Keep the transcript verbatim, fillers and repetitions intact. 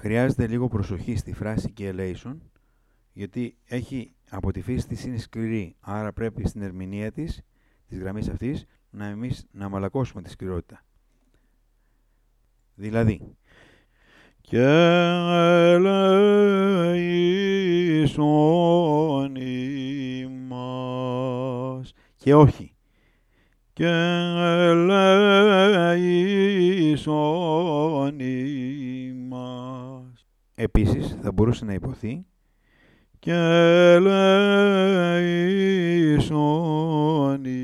Χρειάζεται λίγο προσοχή στη φράση και elation, γιατί έχει από τη φύση της είναι σκληρή, άρα πρέπει στην ερμηνεία της, της γραμμής αυτής, να εμείς να μαλακώσουμε τη σκληρότητα. Δηλαδή, και ελέησον ημάς, και όχι, και ελέησον ημάς. Επίσης, θα μπορούσε να υποθεί και ελέησον